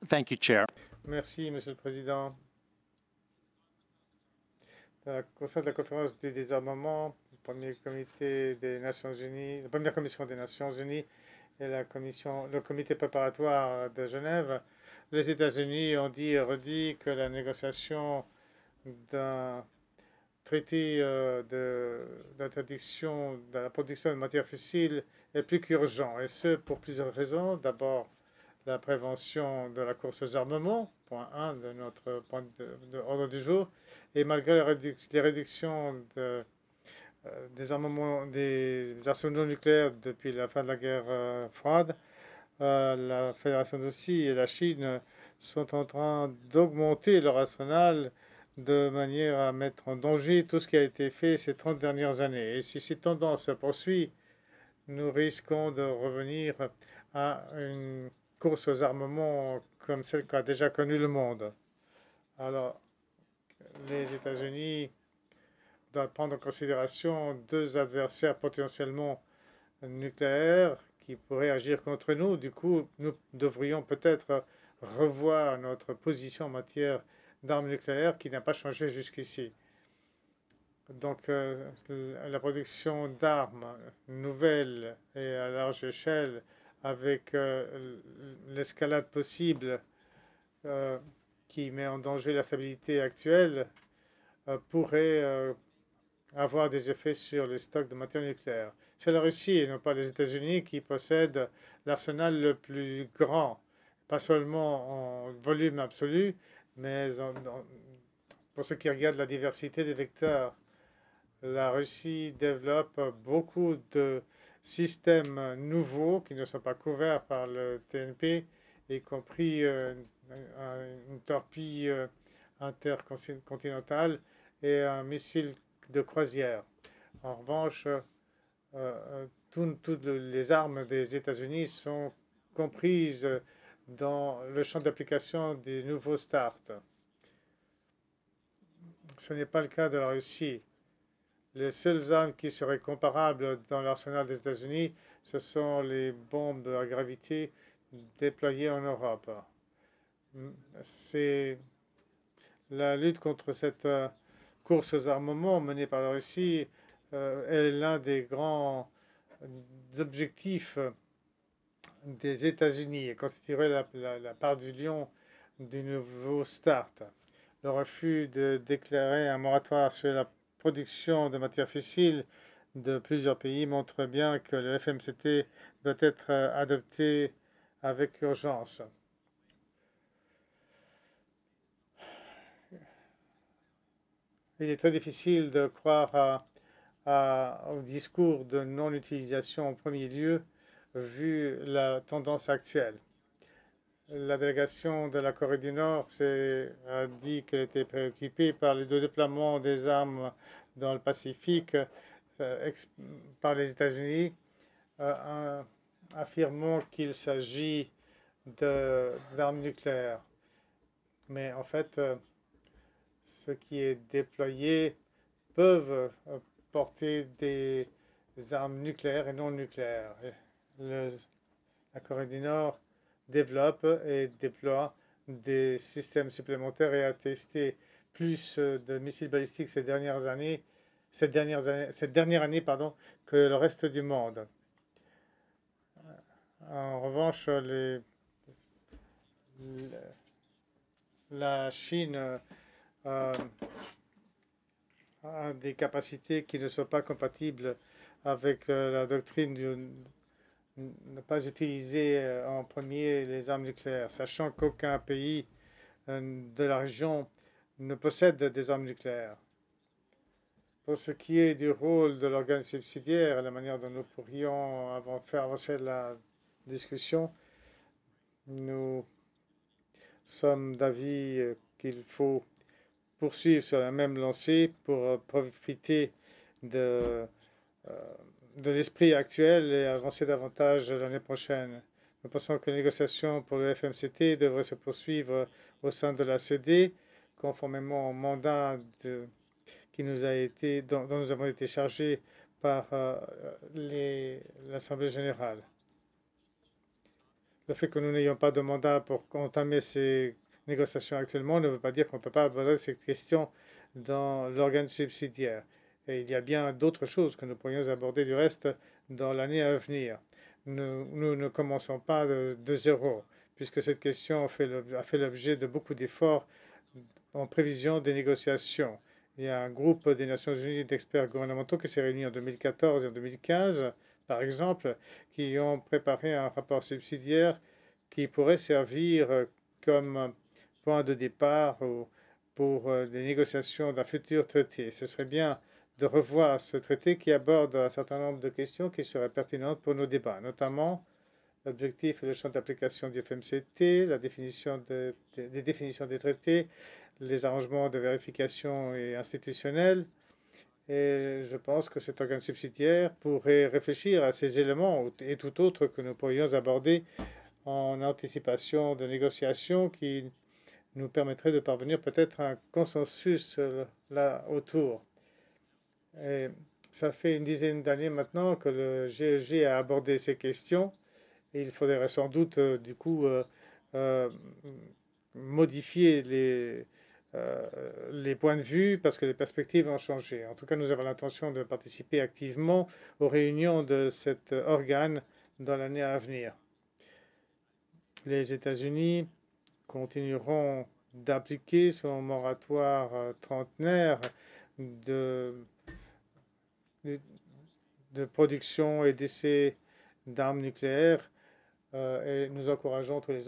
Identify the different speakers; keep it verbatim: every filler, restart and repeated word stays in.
Speaker 1: Thank you, Chair.
Speaker 2: Merci, Monsieur le Président. Dans la- Au sein de la conférence du désarmement, le premier comité des Nations Unies, la première commission des Nations Unies et la commission, le comité préparatoire de Genève, les États-Unis ont dit et redit que la négociation d'un traité euh, de- d'interdiction de la production de matières fossiles est plus qu'urgent, et ce pour plusieurs raisons. D'abord, la prévention de la course aux armements, point un de notre point de, de ordre du jour, et malgré les, réduc les réductions de, euh, des armements, des arsenaux nucléaires depuis la fin de la guerre euh, froide, euh, la Fédération de Russie et la Chine sont en train d'augmenter leur arsenal de manière à mettre en danger tout ce qui a été fait ces trente dernières années. Et si cette tendance se poursuit, nous risquons de revenir à une course aux armements comme celle qu'a déjà connue le monde. Alors, les États-Unis doivent prendre en considération deux adversaires potentiellement nucléaires qui pourraient agir contre nous. Du coup, nous devrions peut-être revoir notre position en matière d'armes nucléaires qui n'a pas changé jusqu'ici. Donc, euh, la production d'armes nouvelles et à large échelle, avec euh, l'escalade possible euh, qui met en danger la stabilité actuelle, euh, pourrait euh, avoir des effets sur les stocks de matières nucléaires. C'est la Russie et non pas les États-Unis qui possèdent l'arsenal le plus grand, pas seulement en volume absolu, mais en- en- pour ce qui regarde la diversité des vecteurs. La Russie développe beaucoup de systèmes nouveaux qui ne sont pas couverts par le T N P, y compris euh, une torpille euh, intercontinentale et un missile de croisière. En revanche, euh, euh, tout- toutes les armes des États-Unis sont comprises dans le champ d'application des nouveaux START. Ce n'est pas le cas de la Russie. Les seules armes qui seraient comparables dans l'arsenal des États-Unis, ce sont les bombes à gravité déployées en Europe. C'est la lutte contre cette euh, course aux armements menée par la Russie euh, est l'un des grands objectifs des États-Unis et constituerait la, la- la part du lion du nouveau START. Le refus de déclarer un moratoire sur la production de matières fossiles de plusieurs pays montre bien que le F M C T doit être euh, adopté avec urgence. Il est très difficile de croire à- à- au discours de non-utilisation en premier lieu, vu la tendance actuelle. La délégation de la Corée du Nord a dit qu'elle était préoccupée par le déploiement des armes dans le Pacifique euh, par les États-Unis, euh, affirmant qu'il s'agit d'armes nucléaires. Mais en fait, euh, ce qui est déployé peuvent euh, porter des armes nucléaires et non nucléaires. Le- la Corée du Nord développe et déploie des systèmes supplémentaires et a testé plus euh, de missiles balistiques ces dernières années, cette dernière année, cette dernière année, pardon, que le reste du monde. En revanche, les- la Chine euh, a a des capacités qui ne sont pas compatibles avec euh, la doctrine de ne pas utiliser euh, en premier les armes nucléaires, sachant qu'aucun pays euh, de la région ne possède des armes nucléaires. Pour ce qui est du rôle de l'organe subsidiaire et la manière dont nous pourrions avant- faire avancer la discussion, nous sommes d'avis euh, qu'il faut poursuivre sur la même lancée pour euh, profiter de, euh, de l'esprit actuel et avancer davantage l'année prochaine. Nous pensons que les négociations pour le F M C T devraient se poursuivre au sein de la C E D, conformément au mandat de- qui nous a été, dont, dont nous avons été chargés par euh, les- l'Assemblée générale. Le fait que nous n'ayons pas de mandat pour entamer ces négociations actuellement ne veut pas dire qu'on ne peut pas aborder cette question dans l'organe subsidiaire. Et il y a bien d'autres choses que nous pourrions aborder du reste dans l'année à venir. Nous, nous ne commençons pas de, de zéro, puisque cette question fait le- a fait l'objet de beaucoup d'efforts en prévision des négociations. Il y a un groupe des Nations Unies d'experts gouvernementaux qui s'est réuni en deux mille quatorze et en deux mille quinze, par exemple, qui ont préparé un rapport subsidiaire qui pourrait servir euh, comme point de départ au- pour euh, les négociations d'un futur traité. Ce serait bien de revoir ce traité qui aborde un certain nombre de questions qui seraient pertinentes pour nos débats, notamment l'objectif et le champ d'application du F M C T, la définition de- de- des définitions des traités, les arrangements de vérification et institutionnels. Et je pense que cet organe subsidiaire pourrait réfléchir à ces éléments et tout autre que nous pourrions aborder en anticipation de négociations qui nous permettraient de parvenir peut-être à un consensus euh, là autour. Et ça fait une dizaine d'années maintenant que le G S G a abordé ces questions et il faudrait sans doute euh, du coup euh, euh, modifier les, euh, les points de vue parce que les perspectives ont changé. En tout cas, nous avons l'intention de participer activement aux réunions de cet organe dans l'année à venir. Les États-Unis continueront d'appliquer son moratoire euh, trentenaire de, de, de production et d'essai d'armes nucléaires euh, et nous encourageons tous les